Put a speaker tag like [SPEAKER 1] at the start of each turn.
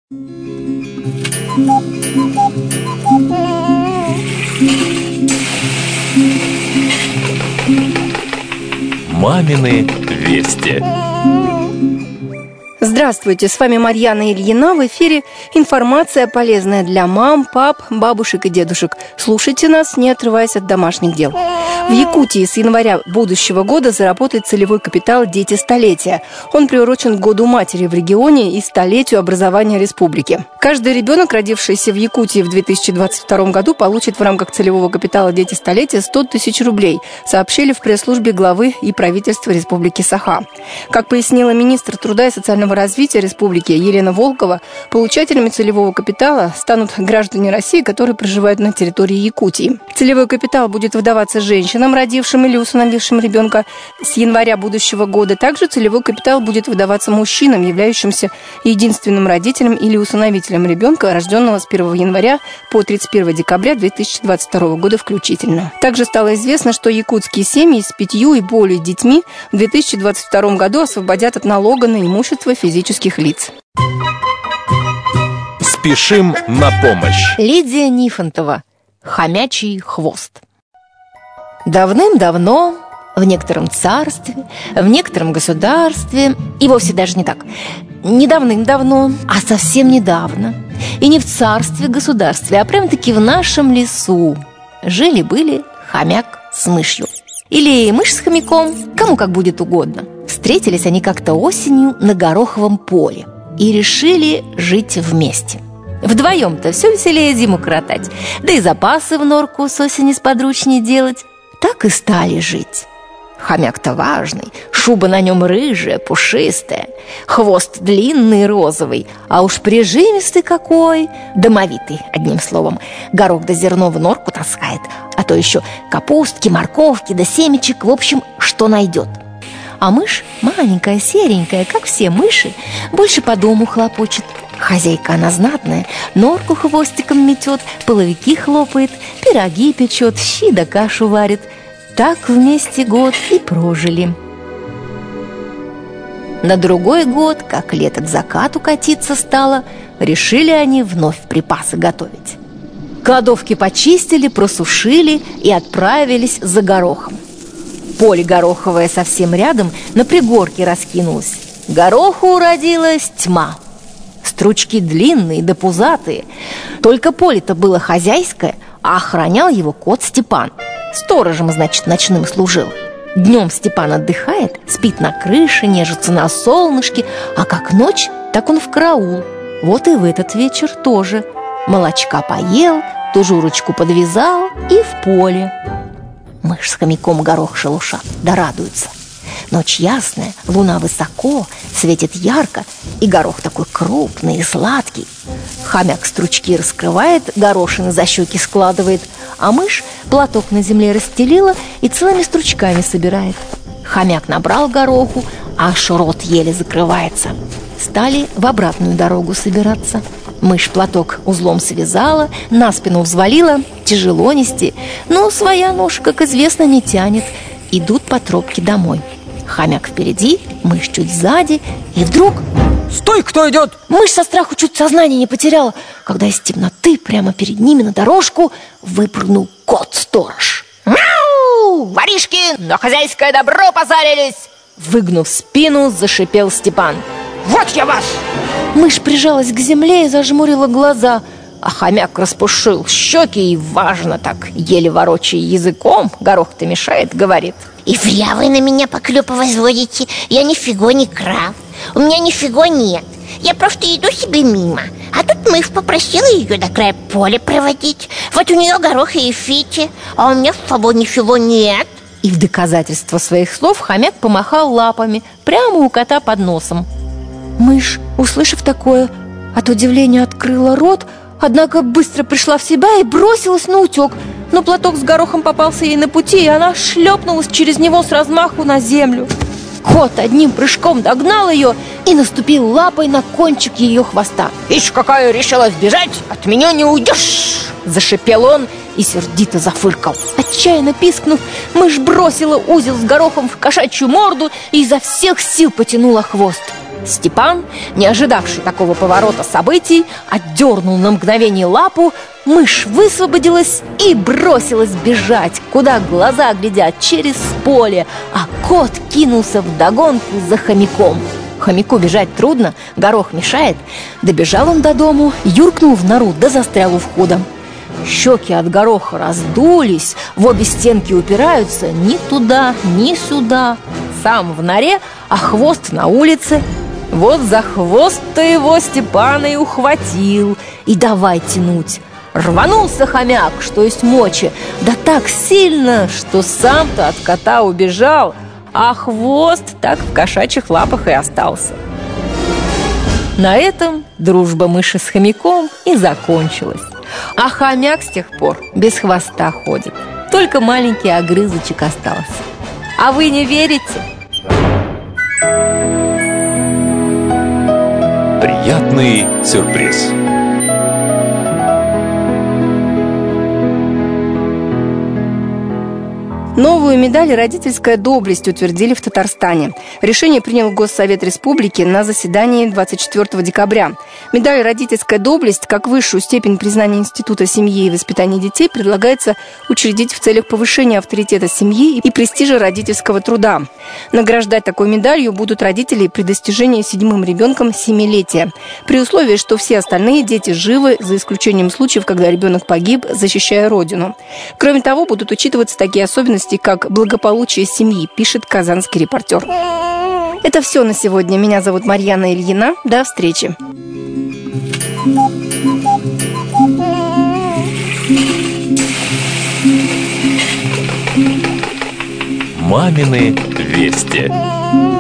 [SPEAKER 1] Мамины вести.
[SPEAKER 2] Здравствуйте, с вами Марьяна Ильина. В эфире информация, полезная для мам, пап, бабушек и дедушек. Слушайте нас, не отрываясь от домашних дел. В Якутии с января будущего года заработает целевой капитал «Дети столетия». Он приурочен к Году матери в регионе и столетию образования республики. Каждый ребенок, родившийся в Якутии в 2022 году, получит в рамках целевого капитала «Дети столетия» 100 тысяч рублей, сообщили в пресс-службе главы и правительства Республики Саха. Как пояснила министр труда и социального развития республики Елена Волкова, получателями целевого капитала станут граждане России, которые проживают на территории Якутии. Целевой капитал будет выдаваться женщинам, родившим или усыновившим ребенка с января будущего года. Также целевой капитал будет выдаваться мужчинам, являющимся единственным родителем или усыновителем ребенка, рожденного с 1 января по 31 декабря 2022 года включительно. Также стало известно, что якутские семьи с 5 и более детьми в 2022 году освободят от налога на имущество физических лиц.
[SPEAKER 1] Спешим на помощь.
[SPEAKER 3] Лидия Нифонтова. Хомячий хвост. Давным-давно в некотором царстве, в некотором государстве, и вовсе даже не так, не давным-давно, а совсем недавно, и не в царстве-государстве, а прям-таки в нашем лесу жили-были хомяк с мышью. Или мышь с хомяком, кому как будет угодно. Встретились они как-то осенью на гороховом поле и решили жить вместе. Вдвоем-то все веселее зиму коротать, да и запасы в норку с осени сподручнее делать. Так и стали жить. Хомяк-то важный, шуба на нем рыжая, пушистая, хвост длинный розовый, а уж прижимистый какой, домовитый, одним словом. Горох да зерно в норку таскает, а то еще капустки, морковки да семечек, в общем, что найдет. А мышь, маленькая, серенькая, как все мыши, больше по дому хлопочет. Хозяйка она знатная, норку хвостиком метет, половики хлопает, пироги печет, щи да кашу варит. Так вместе год и прожили. На другой год, как лето к закату катиться стало, решили они вновь припасы готовить. Кладовки почистили, просушили и отправились за горохом. Поле гороховое совсем рядом на пригорке раскинулось. Гороху уродилась тьма. Стручки длинные да пузатые. Только поле-то было хозяйское, а охранял его кот Степан. Сторожем, значит, ночным служил. Днем Степан отдыхает, спит на крыше, нежится на солнышке, а как ночь, так он в караул. Вот и в этот вечер тоже. Молочка поел, тужурочку подвязал и в поле. Мышь с хомяком горох шелушат, да радуются. Ночь ясная, луна высоко, светит ярко, и горох такой крупный и сладкий. Хомяк стручки раскрывает, горошины за щеки складывает, а мышь платок на земле расстелила и целыми стручками собирает. Хомяк набрал гороху, аж рот еле закрывается. Стали в обратную дорогу собираться. Мышь платок узлом связала, на спину взвалила, тяжело нести, но своя ноша, как известно, не тянет. Идут по тропке домой. Хомяк впереди, мышь чуть сзади, и вдруг...
[SPEAKER 4] Стой, кто идет?
[SPEAKER 3] Мышь со страху чуть сознание не потеряла, когда из темноты прямо перед ними на дорожку выпрыгнул кот-сторож.
[SPEAKER 4] Мяу! Воришки, на хозяйское добро позарились!
[SPEAKER 3] Выгнув спину, зашипел Степан.
[SPEAKER 4] Вот я вас!
[SPEAKER 3] Мышь прижалась к земле и зажмурила глаза, а хомяк распушил щеки и, важно так, еле ворочая языком, горох-то мешает, говорит:
[SPEAKER 5] И зря вы на меня поклепы возводите. Я нифига не крал. У меня нифига нет. Я просто иду себе мимо. А тут мышь попросила ее до края поля проводить. Вот у нее горох и фити, а у меня с собой ничего нет.
[SPEAKER 3] И в доказательство своих слов хомяк помахал лапами прямо у кота под носом. Мышь, услышав такое, от удивления открыла рот, однако быстро пришла в себя и бросилась на утек. Но платок с горохом попался ей на пути, и она шлепнулась через него с размаху на землю. Кот одним прыжком догнал ее и наступил лапой на кончик ее хвоста.
[SPEAKER 4] Ишь, какая решила сбежать, от меня не уйдешь!
[SPEAKER 3] Зашипел он и сердито зафыркал. Отчаянно пискнув, мышь бросила узел с горохом в кошачью морду и изо всех сил потянула хвост. Степан, не ожидавший такого поворота событий, отдернул на мгновение лапу, мышь высвободилась и бросилась бежать, куда глаза глядят, через поле, а кот кинулся вдогонку за хомяком. Хомяку бежать трудно, горох мешает. Добежал он до дому, юркнул в нору, да застрял у входа. Щеки от гороха раздулись, в обе стенки упираются, ни туда, ни сюда. Сам в норе, а хвост на улице. Вот за хвост-то его Степана и ухватил, и давай тянуть. Рванулся хомяк, что есть мочи, да так сильно, что сам-то от кота убежал, а хвост так в кошачьих лапах и остался. На этом дружба мыши с хомяком и закончилась. А хомяк с тех пор без хвоста ходит. Только маленький огрызочек остался. А вы не верите?
[SPEAKER 1] Приятный сюрприз.
[SPEAKER 2] Новую медаль «Родительская доблесть» утвердили в Татарстане. Решение принял Госсовет Республики на заседании 24 декабря. Медаль «Родительская доблесть» как высшую степень признания Института семьи и воспитания детей предлагается учредить в целях повышения авторитета семьи и престижа родительского труда. Награждать такой медалью будут родители при достижении 7-м ребенком 7-летия, при условии, что все остальные дети живы, за исключением случаев, когда ребенок погиб, защищая Родину. Кроме того, будут учитываться такие особенности, как благополучие семьи, пишет «Казанский репортер». Это все на сегодня. Меня зовут Марьяна Ильина. До встречи.
[SPEAKER 1] Мамины вести.